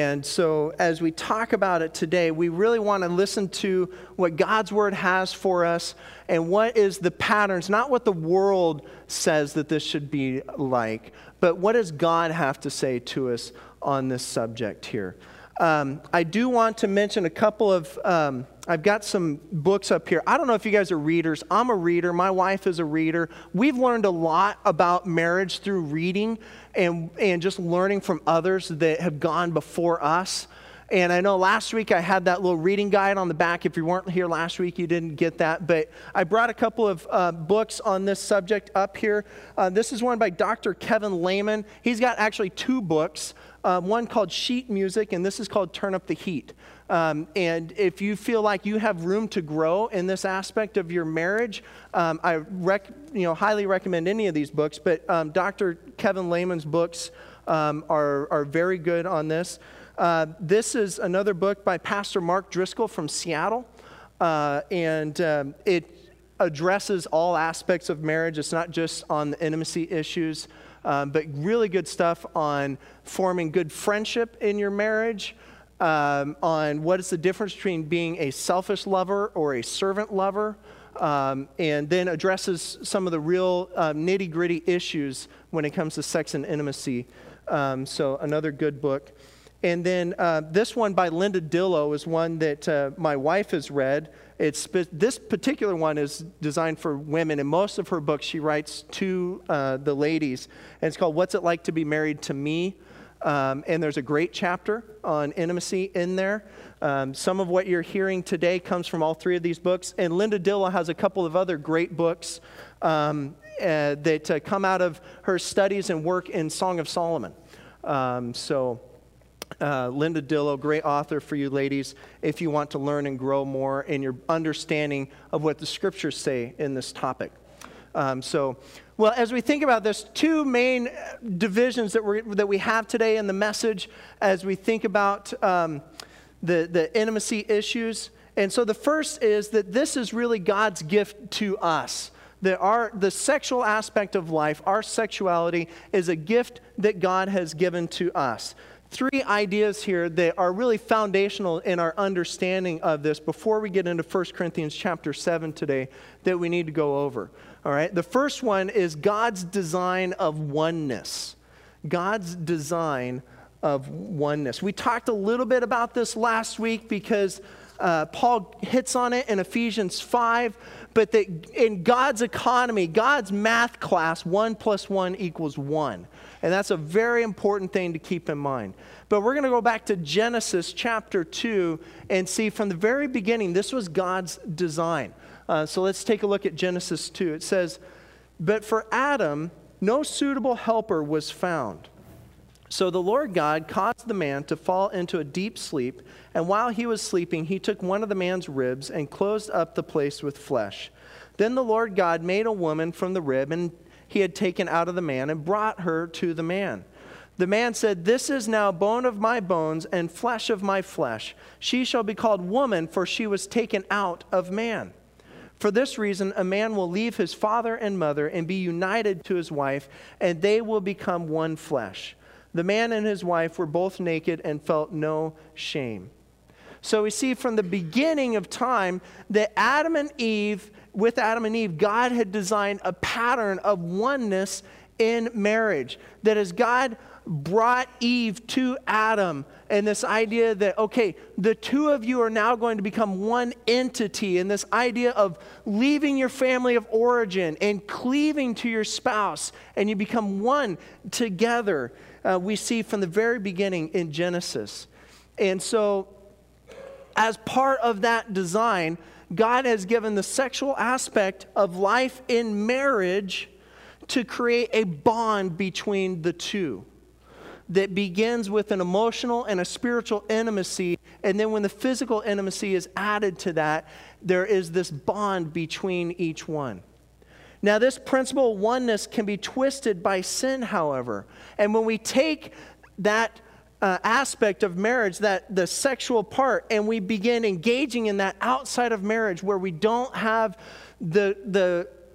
And so as we talk about it today, we really want to listen to what God's Word has for us and what is the patterns, not what the world says that this should be like, but what does God have to say to us on this subject here. I do want to mention a couple of, I've got some books up here. I don't know if you guys are readers. I'm a reader. My wife is a reader. We've learned a lot about marriage through reading and just learning from others that have gone before us. And I know last week I had that little reading guide on the back. If you weren't here last week, you didn't get that. But I brought a couple of books on this subject up here. This is one by Dr. Kevin Lehman. He's got actually two books. One called Sheet Music, and this is called Turn Up the Heat. And if you feel like you have room to grow in this aspect of your marriage, I highly recommend any of these books. But Dr. Kevin Lehman's books are very good on this. This is another book by Pastor Mark Driscoll from Seattle, and it addresses all aspects of marriage. It's not just on the intimacy issues, but really good stuff on forming good friendship in your marriage, on what is the difference between being a selfish lover or a servant lover, and then addresses some of the real nitty-gritty issues when it comes to sex and intimacy. So another good book. And then this one by Linda Dillow is one that my wife has read. This particular one is designed for women, and most of her books she writes to the ladies. And it's called What's It Like to Be Married to Me? And there's a great chapter on intimacy in there. Some of what you're hearing today comes from all three of these books. And Linda Dillow has a couple of other great books that come out of her studies and work in Song of Solomon. Linda Dillow, great author for you ladies, if you want to learn and grow more in your understanding of what the scriptures say in this topic. Well, as we think about this, two main divisions that we have today in the message as we think about the intimacy issues. And so the first is that this is really God's gift to us. The sexual aspect of life, our sexuality, is a gift that God has given to us. Three ideas here that are really foundational in our understanding of this before we get into 1 Corinthians chapter 7 today that we need to go over. All right. The first one is God's design of oneness. God's design of oneness. We talked a little bit about this last week because Paul hits on it in Ephesians 5, but that in God's economy, God's math class, 1 + 1 = 1. And that's a very important thing to keep in mind. But we're going to go back to Genesis chapter 2 and see from the very beginning, this was God's design. So let's take a look at Genesis 2. It says, "But for Adam, no suitable helper was found. So the Lord God caused the man to fall into a deep sleep, and while he was sleeping, he took one of the man's ribs and closed up the place with flesh. Then the Lord God made a woman from the rib and he had taken out of the man and brought her to the man. The man said, 'This is now bone of my bones and flesh of my flesh. She shall be called woman, for she was taken out of man. For this reason, a man will leave his father and mother and be united to his wife, and they will become one flesh.' The man and his wife were both naked and felt no shame." So we see from the beginning of time that with Adam and Eve, God had designed a pattern of oneness in marriage. That as God brought Eve to Adam, and this idea that, okay, the two of you are now going to become one entity, and this idea of leaving your family of origin and cleaving to your spouse, and you become one together, we see from the very beginning in Genesis. And so, as part of that design, God has given the sexual aspect of life in marriage to create a bond between the two that begins with an emotional and a spiritual intimacy, and then when the physical intimacy is added to that, there is this bond between each one. Now, this principle of oneness can be twisted by sin, however, and when we take that aspect of marriage, that the sexual part, and we begin engaging in that outside of marriage where we don't have the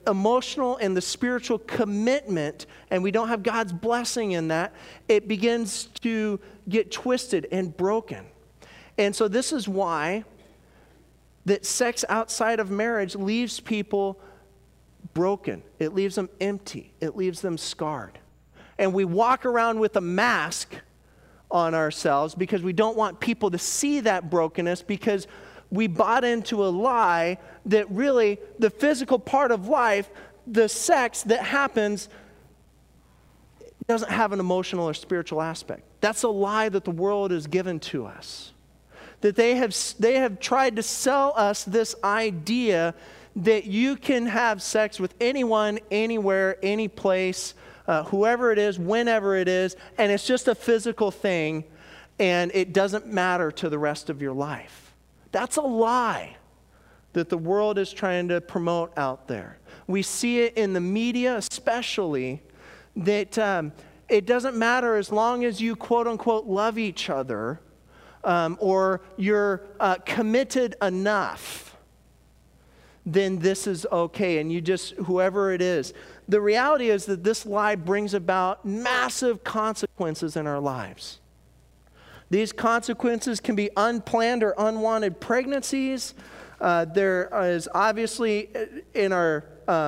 emotional and the spiritual commitment, and we don't have God's blessing in that, it begins to get twisted and broken. And so this is why that sex outside of marriage leaves people broken. It leaves them empty. It leaves them scarred. And we walk around with a mask on ourselves because we don't want people to see that brokenness, because we bought into a lie that really the physical part of life, the sex that happens, doesn't have an emotional or spiritual aspect. That's a lie that the world has given to us. That they have tried to sell us this idea that you can have sex with anyone, anywhere, any place, whoever it is, whenever it is, and it's just a physical thing, and it doesn't matter to the rest of your life. That's a lie that the world is trying to promote out there. We see it in the media especially, that it doesn't matter as long as you quote-unquote love each other, or you're committed enough, then this is okay, and you just, whoever it is. The reality is that this lie brings about massive consequences in our lives. These consequences can be unplanned or unwanted pregnancies. There is obviously in our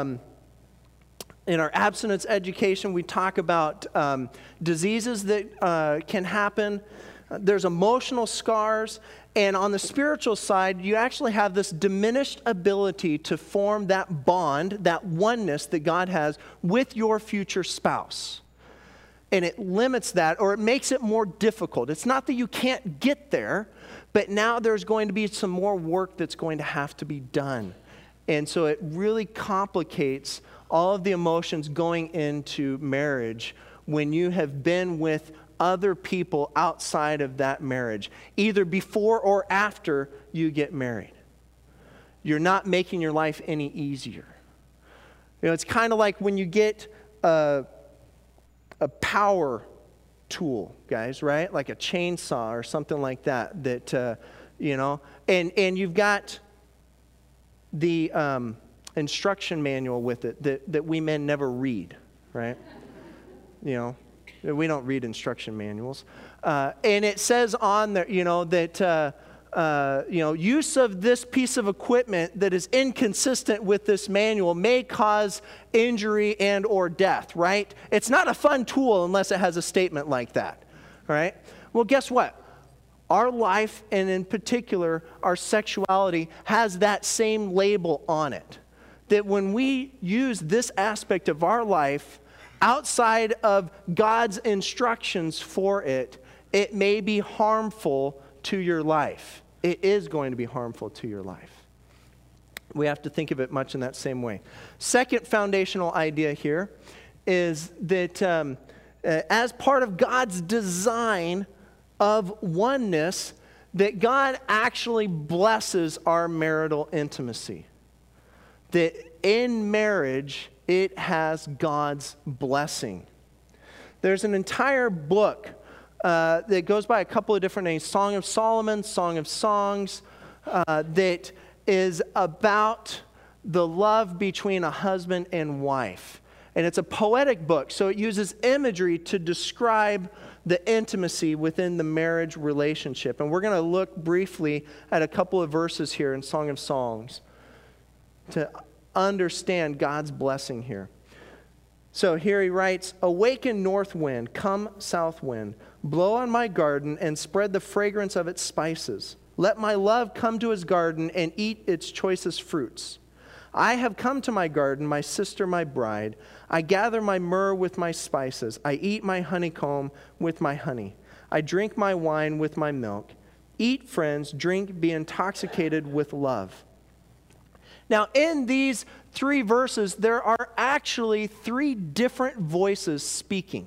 abstinence education, we talk about diseases that can happen. There's emotional scars. And on the spiritual side, you actually have this diminished ability to form that bond, that oneness that God has with your future spouse. And it limits that, or it makes it more difficult. It's not that you can't get there, but now there's going to be some more work that's going to have to be done. And so it really complicates all of the emotions going into marriage when you have been with other people outside of that marriage, either before or after you get married. You're not making your life any easier. You know, it's kind of like when you get a power tool, guys, right? Like a chainsaw or something like that, you know, and you've got the instruction manual with it that we men never read, right? You know, we don't read instruction manuals. And it says on there, you know, that, use of this piece of equipment that is inconsistent with this manual may cause injury and or death, right? It's not a fun tool unless it has a statement like that, right? Well, guess what? Our life, and in particular, our sexuality, has that same label on it. That when we use this aspect of our life outside of God's instructions for it, it may be harmful to your life. It is going to be harmful to your life. We have to think of it much in that same way. Second foundational idea here is that as part of God's design of oneness, that God actually blesses our marital intimacy. That in marriage, it has God's blessing. There's an entire book that goes by a couple of different names, Song of Solomon, Song of Songs, that is about the love between a husband and wife. And it's a poetic book, so it uses imagery to describe the intimacy within the marriage relationship. And we're going to look briefly at a couple of verses here in Song of Songs to understand God's blessing here. So here he writes, "Awaken north wind, come south wind, blow on my garden and spread the fragrance of its spices. Let my love come to his garden and eat its choicest fruits. I have come to my garden, my sister, my bride. I gather my myrrh with my spices. I eat my honeycomb with my honey. I drink my wine with my milk. Eat, friends, drink, be intoxicated with love." Now, in these three verses, there are actually three different voices speaking.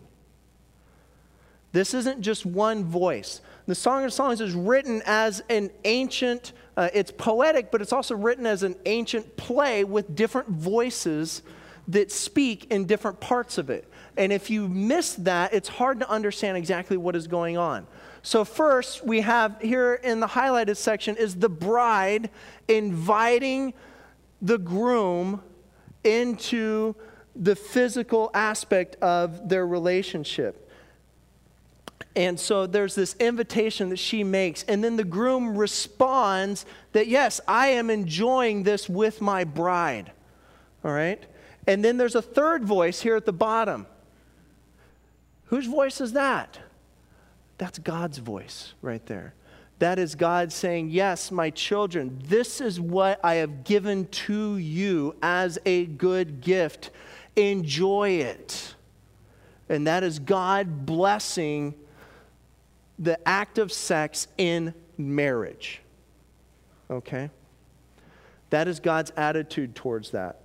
This isn't just one voice. The Song of Songs is written as an ancient, it's poetic, but it's also written as an ancient play with different voices that speak in different parts of it. And if you miss that, it's hard to understand exactly what is going on. So first, we have here in the highlighted section is the bride inviting the groom into the physical aspect of their relationship. And so there's this invitation that she makes, and then the groom responds that, yes, I am enjoying this with my bride. All right? And then there's a third voice here at the bottom. Whose voice is that? That's God's voice right there. That is God saying, yes, my children, this is what I have given to you as a good gift. Enjoy it. And that is God blessing the act of sex in marriage. Okay? That is God's attitude towards that.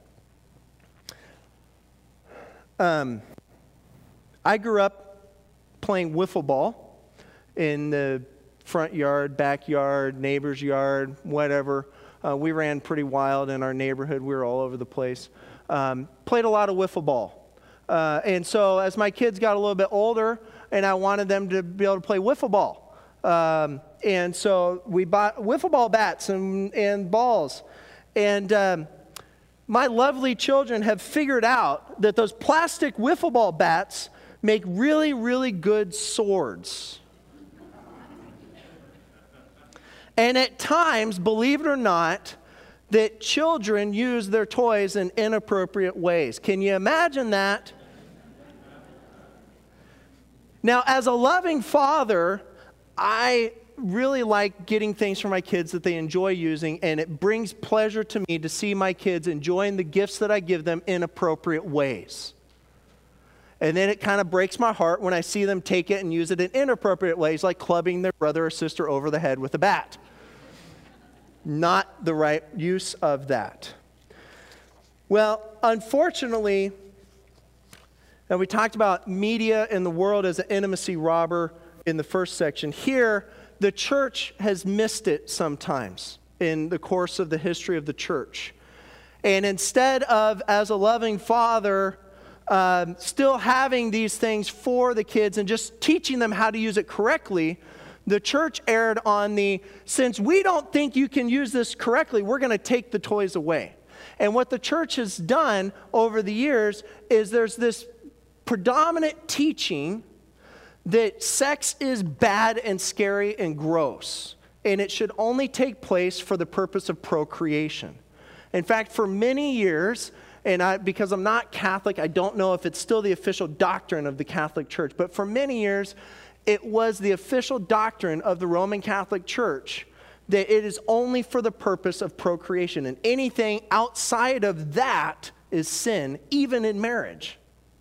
I grew up playing wiffle ball in the front yard, backyard, neighbor's yard, whatever. We ran pretty wild in our neighborhood. We were all over the place. Played a lot of wiffle ball. And so as my kids got a little bit older, and I wanted them to be able to play wiffle ball. And so we bought wiffle ball bats and balls. And my lovely children have figured out that those plastic wiffle ball bats make really, really good swords. And at times, believe it or not, that children use their toys in inappropriate ways. Can you imagine that? Now, as a loving father, I really like getting things for my kids that they enjoy using, and it brings pleasure to me to see my kids enjoying the gifts that I give them in appropriate ways. And then it kind of breaks my heart when I see them take it and use it in inappropriate ways, like clubbing their brother or sister over the head with a bat. Not the right use of that. Well, unfortunately, and we talked about media and the world as an intimacy robber in the first section. Here, the church has missed it sometimes in the course of the history of the church. And instead of, as a loving father, still having these things for the kids and just teaching them how to use it correctly, the church erred on since we don't think you can use this correctly, we're going to take the toys away. And what the church has done over the years is there's this predominant teaching that sex is bad and scary and gross, and it should only take place for the purpose of procreation. In fact, for many years, and because I'm not Catholic, I don't know if it's still the official doctrine of the Catholic Church, but for many years, it was the official doctrine of the Roman Catholic Church that it is only for the purpose of procreation, and anything outside of that is sin, even in marriage.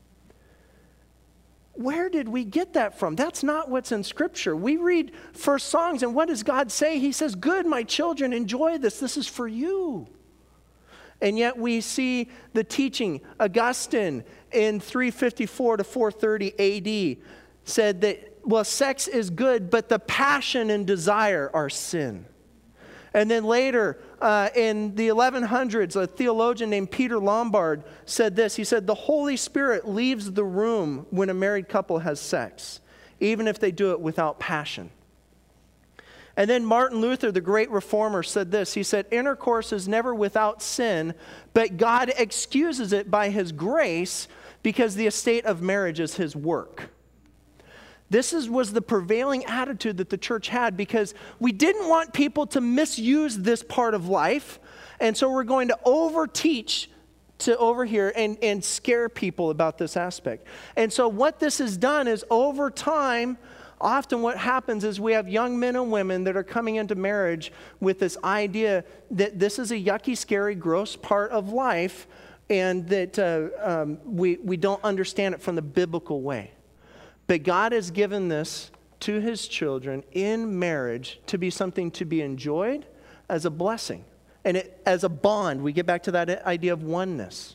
Where did we get that from? That's not what's in Scripture. We read first songs, and what does God say? He says, good, my children, enjoy this. This is for you. And yet we see the teaching. Augustine in 354 to 430 AD said that, well, sex is good, but the passion and desire are sin. And then later, in the 1100s, a theologian named Peter Lombard said this. He said, the Holy Spirit leaves the room when a married couple has sex, even if they do it without passion. And then Martin Luther, the great reformer, said this. He said, intercourse is never without sin, but God excuses it by His grace because the estate of marriage is His work. This was the prevailing attitude that the church had because we didn't want people to misuse this part of life. And so we're going to overteach over here and scare people about this aspect. And so what this has done is over time, often what happens is we have young men and women that are coming into marriage with this idea that this is a yucky, scary, gross part of life and that we don't understand it from the biblical way. But God has given this to His children in marriage to be something to be enjoyed as a blessing. And as a bond, we get back to that idea of oneness.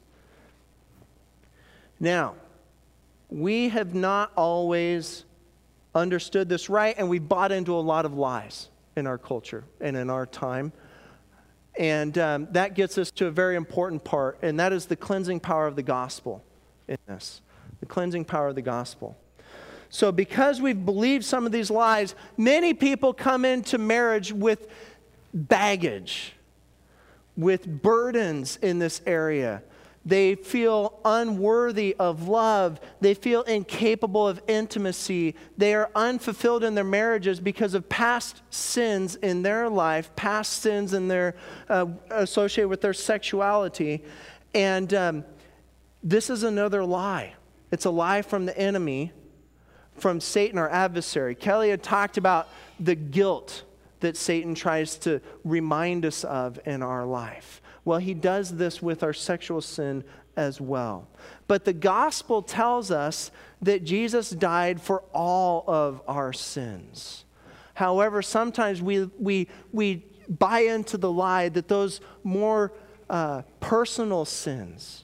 Now, we have not always understood this right, and we bought into a lot of lies in our culture and in our time. And that gets us to a very important part, and that is the cleansing power of the gospel in this. The cleansing power of the gospel. So because we've believed some of these lies, many people come into marriage with baggage, with burdens in this area They feel unworthy of love. They feel incapable of intimacy. They are unfulfilled in their marriages because of past sins in their life, past sins in their associated with their sexuality. And this is another lie. It's a lie from the enemy, from Satan, our adversary. Kelly had talked about the guilt that Satan tries to remind us of in our life. Well, he does this with our sexual sin as well. But the gospel tells us that Jesus died for all of our sins. However, sometimes we buy into the lie that those more personal sins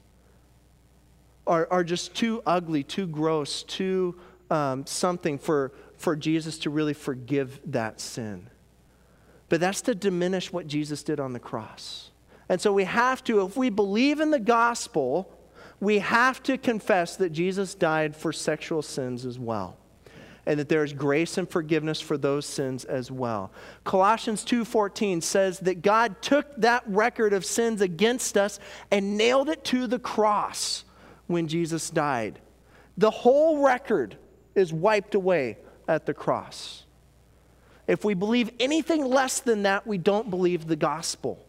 are just too ugly, too gross, too something for Jesus to really forgive that sin. But that's to diminish what Jesus did on the cross. And so we have to, if we believe in the gospel, we have to confess that Jesus died for sexual sins as well, and that there is grace and forgiveness for those sins as well. Colossians 2:14 says that God took that record of sins against us and nailed it to the cross when Jesus died. The whole record is wiped away at the cross. If we believe anything less than that, we don't believe the gospel.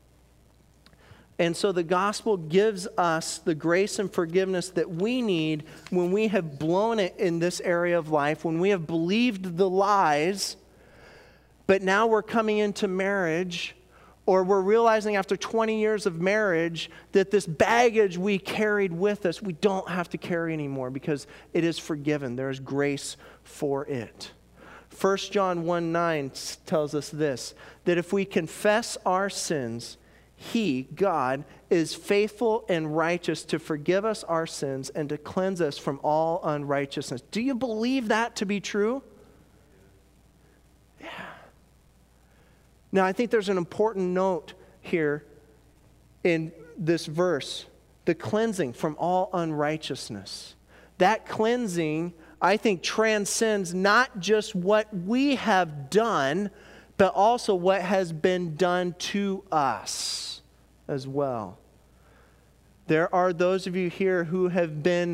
And so the gospel gives us the grace and forgiveness that we need when we have blown it in this area of life, when we have believed the lies, but now we're coming into marriage, or we're realizing after 20 years of marriage that this baggage we carried with us, we don't have to carry anymore because it is forgiven. There is grace for it. 1 John 1:9 tells us this, that if we confess our sins, He, God, is faithful and righteous to forgive us our sins and to cleanse us from all unrighteousness. Do you believe that to be true? Yeah. Now, I think there's an important note here in this verse, the cleansing from all unrighteousness. That cleansing, I think, transcends not just what we have done, but also what has been done to us as well. There are those of you here who have been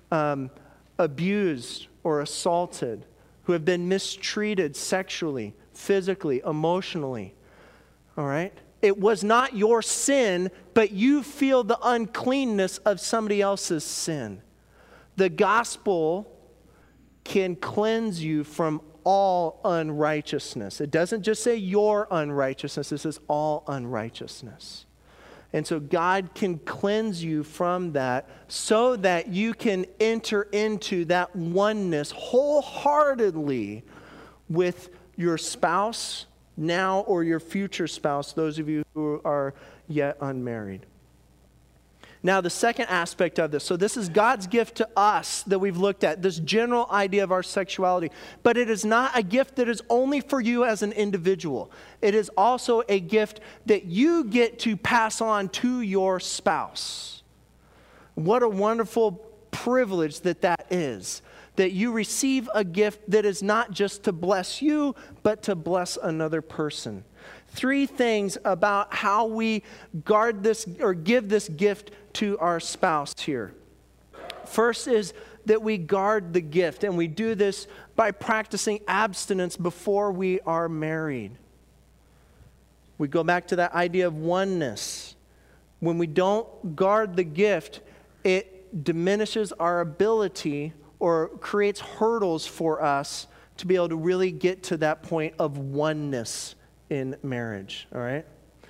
abused or assaulted, who have been mistreated sexually, physically, emotionally. All right? It was not your sin, but you feel the uncleanness of somebody else's sin. The gospel can cleanse you from all unrighteousness. It doesn't just say your unrighteousness, it says all unrighteousness. And so God can cleanse you from that so that you can enter into that oneness wholeheartedly with your spouse now or your future spouse, those of you who are yet unmarried. Now, the second aspect of this, so this is God's gift to us that we've looked at, this general idea of our sexuality. But it is not a gift that is only for you as an individual. It is also a gift that you get to pass on to your spouse. What a wonderful privilege that is, that you receive a gift that is not just to bless you, but to bless another person. 3 things about how we guard this or give this gift to our spouse here. First is that we guard the gift, and we do this by practicing abstinence before we are married. We go back to that idea of oneness. When we don't guard the gift, it diminishes our ability or creates hurdles for us to be able to really get to that point of oneness in marriage, all right?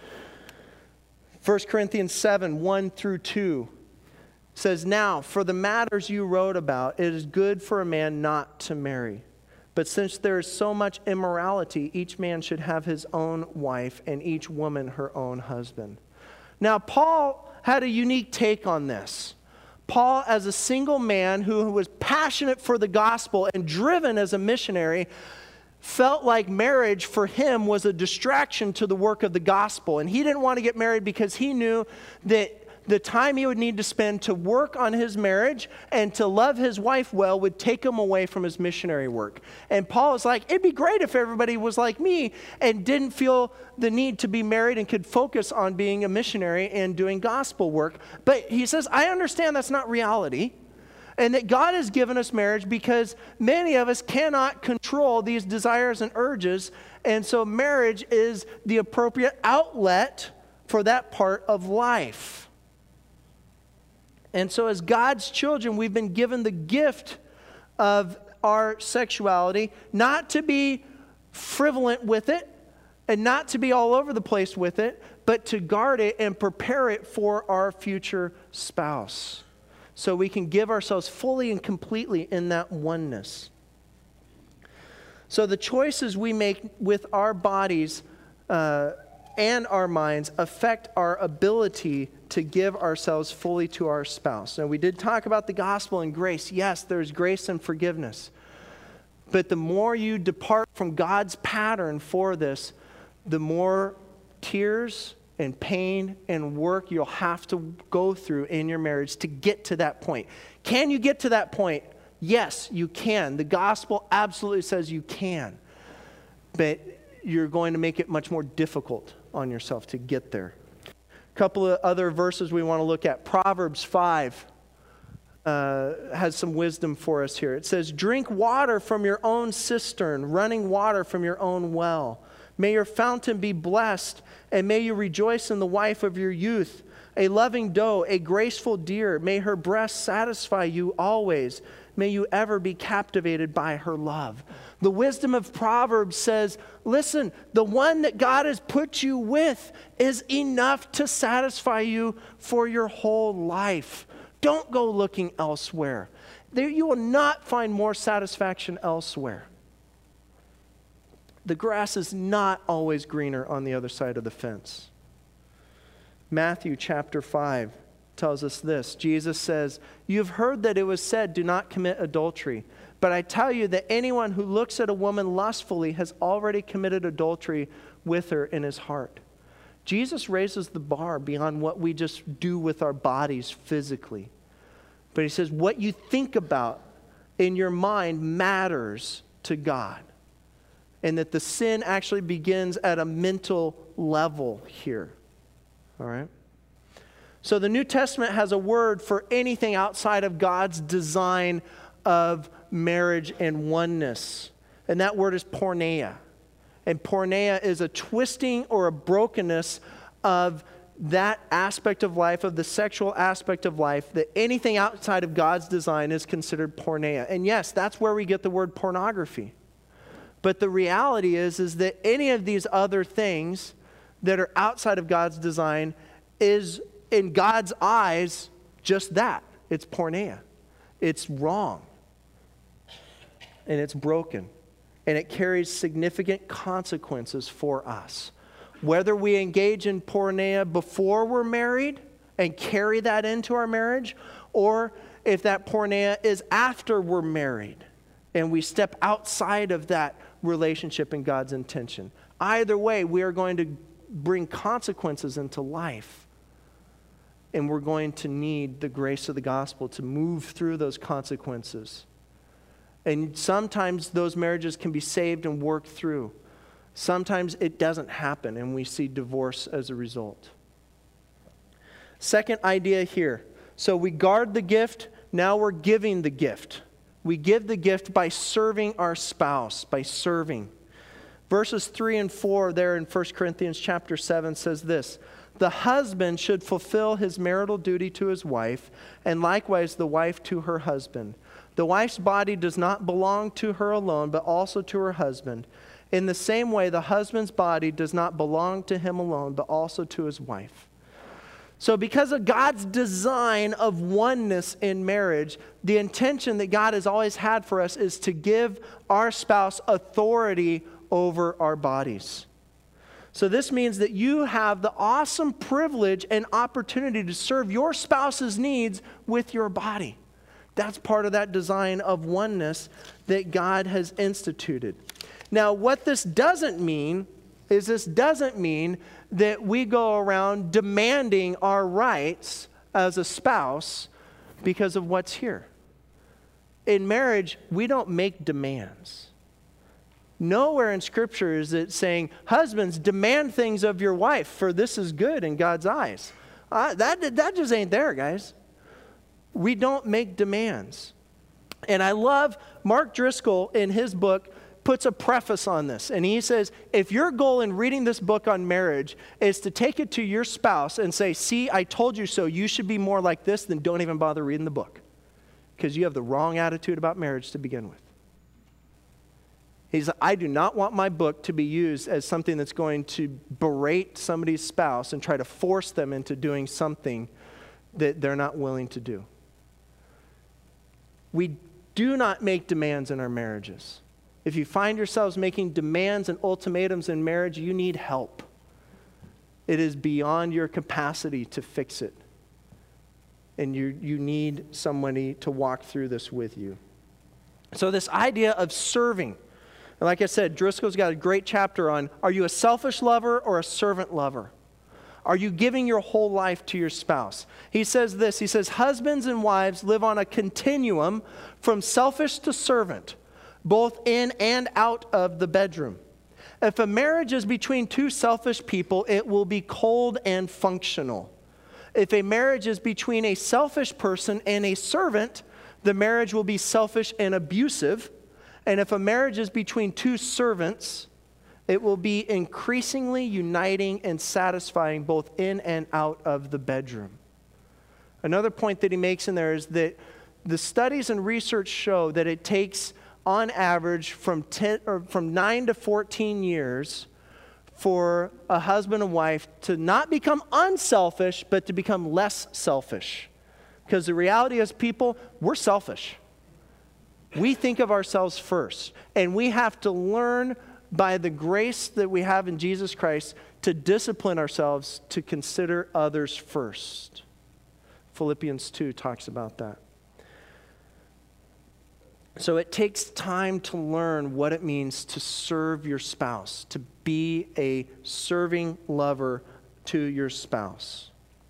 1 Corinthians 7, 1 through 2 says, "Now, for the matters you wrote about, it is good for a man not to marry. But since there is so much immorality, each man should have his own wife and each woman her own husband." Now, Paul had a unique take on this. Paul, as a single man who was passionate for the gospel and driven as a missionary, felt like marriage for him was a distraction to the work of the gospel. And he didn't want to get married because he knew that the time he would need to spend to work on his marriage and to love his wife well would take him away from his missionary work. And Paul is like, it'd be great if everybody was like me and didn't feel the need to be married and could focus on being a missionary and doing gospel work. But he says, I understand that's not reality. And that God has given us marriage because many of us cannot control these desires and urges. And so marriage is the appropriate outlet for that part of life. And so as God's children, we've been given the gift of our sexuality, not to be frivolent with it and not to be all over the place with it, but to guard it and prepare it for our future spouse. So we can give ourselves fully and completely in that oneness. So the choices we make with our bodies and our minds affect our ability to give ourselves fully to our spouse. Now, we did talk about the gospel and grace. Yes, there's grace and forgiveness. But the more you depart from God's pattern for this, the more tears and pain and work you'll have to go through in your marriage to get to that point. Can you get to that point? Yes, you can. The gospel absolutely says you can. But you're going to make it much more difficult on yourself to get there. A couple of other verses we want to look at. Proverbs 5 has some wisdom for us here. It says, drink water from your own cistern, running water from your own well. May your fountain be blessed, and may you rejoice in the wife of your youth. A loving doe, a graceful deer, may her breast satisfy you always. May you ever be captivated by her love. The wisdom of Proverbs says, listen, the one that God has put you with is enough to satisfy you for your whole life. Don't go looking elsewhere. You will not find more satisfaction elsewhere. The grass is not always greener on the other side of the fence. Matthew chapter 5 tells us this. Jesus says, you've heard that it was said, do not commit adultery. But I tell you that anyone who looks at a woman lustfully has already committed adultery with her in his heart. Jesus raises the bar beyond what we just do with our bodies physically. But he says, what you think about in your mind matters to God. And that the sin actually begins at a mental level here. All right? So the New Testament has a word for anything outside of God's design of marriage and oneness. And that word is porneia. And porneia is a twisting or a brokenness of that aspect of life, of the sexual aspect of life, that anything outside of God's design is considered porneia. And yes, that's where we get the word pornography. But the reality is that any of these other things that are outside of God's design is, in God's eyes, just that. It's porneia. It's wrong. And it's broken. And it carries significant consequences for us. Whether we engage in porneia before we're married and carry that into our marriage, or if that porneia is after we're married and we step outside of that relationship and God's intention. Either way, we are going to bring consequences into life. And we're going to need the grace of the gospel to move through those consequences. And sometimes those marriages can be saved and worked through. Sometimes it doesn't happen and we see divorce as a result. Second idea here. So we guard the gift, now we're giving the gift. We give the gift by serving our spouse, by serving. Verses 3 and 4 there in 1 Corinthians chapter 7 says this, the husband should fulfill his marital duty to his wife, and likewise the wife to her husband. The wife's body does not belong to her alone, but also to her husband. In the same way, the husband's body does not belong to him alone, but also to his wife. So because of God's design of oneness in marriage, the intention that God has always had for us is to give our spouse authority over our bodies. So this means that you have the awesome privilege and opportunity to serve your spouse's needs with your body. That's part of that design of oneness that God has instituted. Now, what this doesn't mean is that we go around demanding our rights as a spouse because of what's here. In marriage, we don't make demands. Nowhere in Scripture is it saying, husbands, demand things of your wife, for this is good in God's eyes. That just ain't there, guys. We don't make demands. And I love Mark Driscoll in his book puts a preface on this. And he says, if your goal in reading this book on marriage is to take it to your spouse and say, see, I told you so, you should be more like this, then don't even bother reading the book. Because you have the wrong attitude about marriage to begin with. He's like, I do not want my book to be used as something that's going to berate somebody's spouse and try to force them into doing something that they're not willing to do. We do not make demands in our marriages. If you find yourselves making demands and ultimatums in marriage, you need help. It is beyond your capacity to fix it. And you need somebody to walk through this with you. So this idea of serving, and like I said, Driscoll's got a great chapter on, are you a selfish lover or a servant lover? Are you giving your whole life to your spouse? He says this, he says, husbands and wives live on a continuum from selfish to servant, both in and out of the bedroom. If a marriage is between two selfish people, it will be cold and functional. If a marriage is between a selfish person and a servant, the marriage will be selfish and abusive. And if a marriage is between two servants, it will be increasingly uniting and satisfying both in and out of the bedroom. Another point that he makes in there is that the studies and research show that it takes, on average, from 9 to 14 years for a husband and wife to not become unselfish, but to become less selfish. Because the reality is, people, we're selfish. We think of ourselves first. And we have to learn by the grace that we have in Jesus Christ to discipline ourselves to consider others first. Philippians 2 talks about that. So it takes time to learn what it means to serve your spouse, to be a serving lover to your spouse.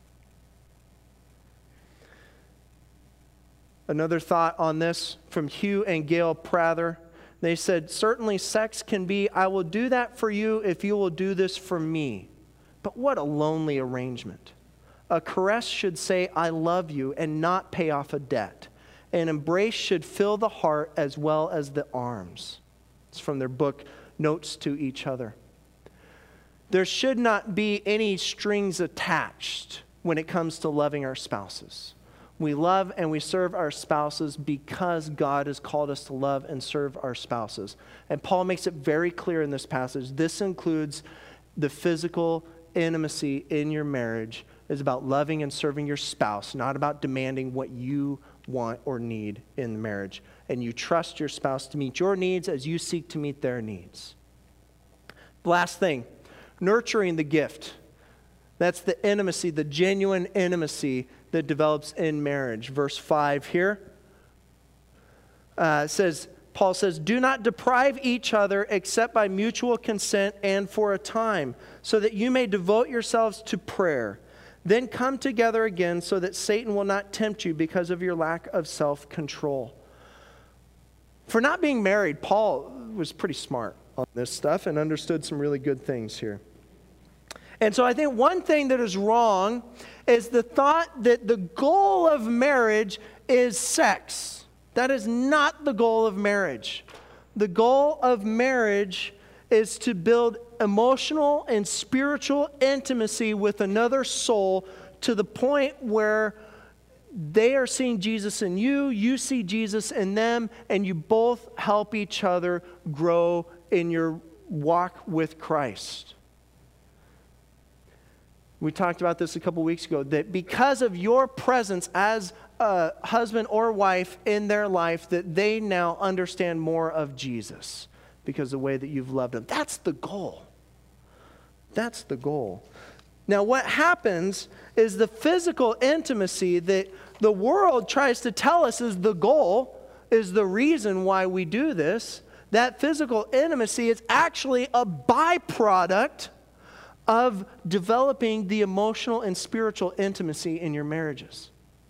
Another thought on this from Hugh and Gail Prather. They said, certainly sex can be, I will do that for you if you will do this for me. But what a lonely arrangement. A caress should say, I love you, and not pay off a debt. An embrace should fill the heart as well as the arms. It's from their book, Notes to Each Other. There should not be any strings attached when it comes to loving our spouses. We love and we serve our spouses because God has called us to love and serve our spouses. And Paul makes it very clear in this passage. This includes the physical intimacy in your marriage is about loving and serving your spouse, not about demanding what you want or need in the marriage. And you trust your spouse to meet your needs as you seek to meet their needs. Last thing, nurturing the gift. That's the intimacy, the genuine intimacy that develops in marriage. Verse 5 here Paul says, do not deprive each other except by mutual consent and for a time, so that you may devote yourselves to prayer. Then come together again so that Satan will not tempt you because of your lack of self-control. For not being married, Paul was pretty smart on this stuff and understood some really good things here. And so I think one thing that is wrong is the thought that the goal of marriage is sex. That is not the goal of marriage. The goal of marriage is to build emotional and spiritual intimacy with another soul to the point where they are seeing Jesus in you, you see Jesus in them, and you both help each other grow in your walk with Christ. We talked about this a couple weeks ago, that because of your presence as a husband or wife in their life, that they now understand more of Jesus because of the way that you've loved them. That's the goal. That's the goal. Now, what happens is the physical intimacy that the world tries to tell us is the goal, is the reason why we do this. That physical intimacy is actually a byproduct of developing the emotional and spiritual intimacy in your marriages.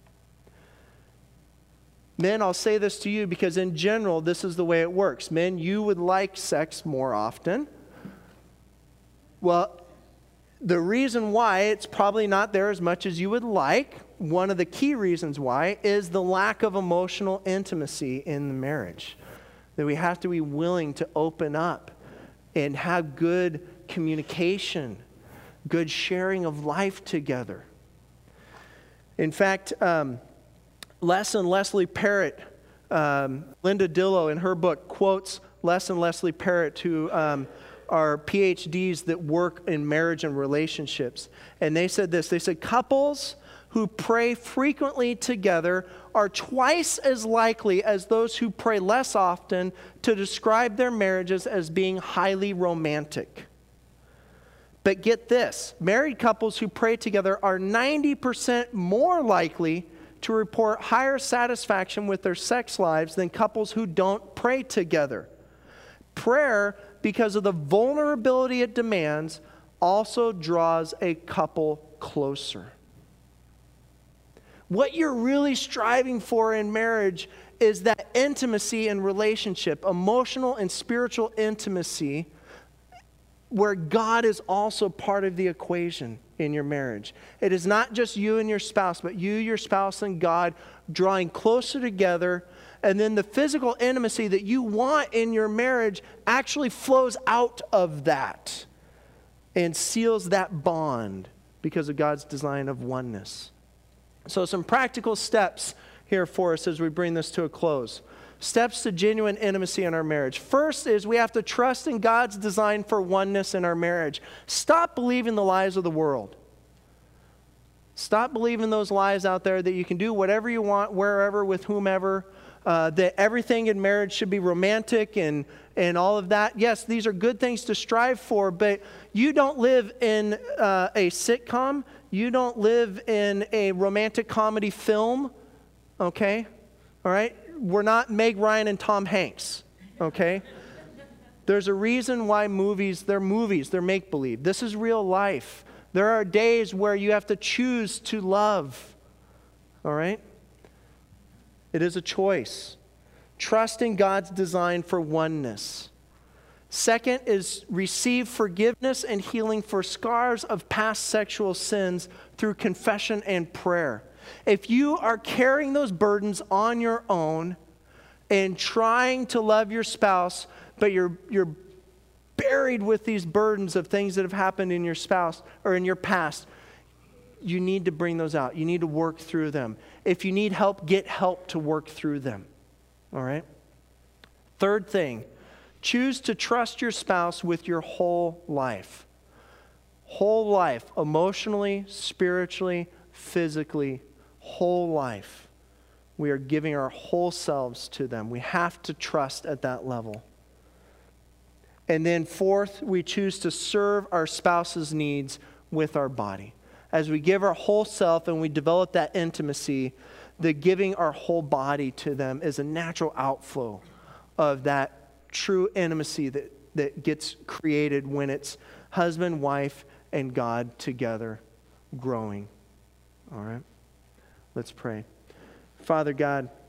Men, I'll say this to you because in general, this is the way it works. Men, you would like sex more often. Well, the reason why it's probably not there as much as you would like, one of the key reasons why, is the lack of emotional intimacy in the marriage. That we have to be willing to open up and have good communication, good sharing of life together. In fact, Les and Leslie Parrott, Linda Dillow in her book quotes Les and Leslie Parrott, who are PhDs that work in marriage and relationships. And they said this, they said, couples who pray frequently together are twice as likely as those who pray less often to describe their marriages as being highly romantic. But get this, married couples who pray together are 90% more likely to report higher satisfaction with their sex lives than couples who don't pray together. Prayer, because of the vulnerability it demands, also draws a couple closer. What you're really striving for in marriage is that intimacy and relationship, emotional and spiritual intimacy, where God is also part of the equation in your marriage. It is not just you and your spouse, but you, your spouse, and God drawing closer together. And then the physical intimacy that you want in your marriage actually flows out of that and seals that bond because of God's design of oneness. So some practical steps here for us as we bring this to a close. Steps to genuine intimacy in our marriage. First is we have to trust in God's design for oneness in our marriage. Stop believing the lies of the world. Stop believing those lies out there that you can do whatever you want, wherever, with whomever, that everything in marriage should be romantic and all of that. Yes, these are good things to strive for, but you don't live in a sitcom. You don't live in a romantic comedy film, okay? All right? We're not Meg Ryan and Tom Hanks, okay? There's a reason why they're make-believe. This is real life. There are days where you have to choose to love, all right? It is a choice. Trust in God's design for oneness. Second is receive forgiveness and healing for scars of past sexual sins through confession and prayer. If you are carrying those burdens on your own and trying to love your spouse, but you're buried with these burdens of things that have happened in your spouse or in your past, you need to bring those out. You need to work through them. If you need help, get help to work through them. All right? Third thing, choose to trust your spouse with your whole life. Whole life, emotionally, spiritually, physically, whole life. We are giving our whole selves to them. We have to trust at that level. And then fourth, we choose to serve our spouse's needs with our body. As we give our whole self and we develop that intimacy, the giving our whole body to them is a natural outflow of that true intimacy that gets created when it's husband, wife, and God together growing. All right? Let's pray. Father God,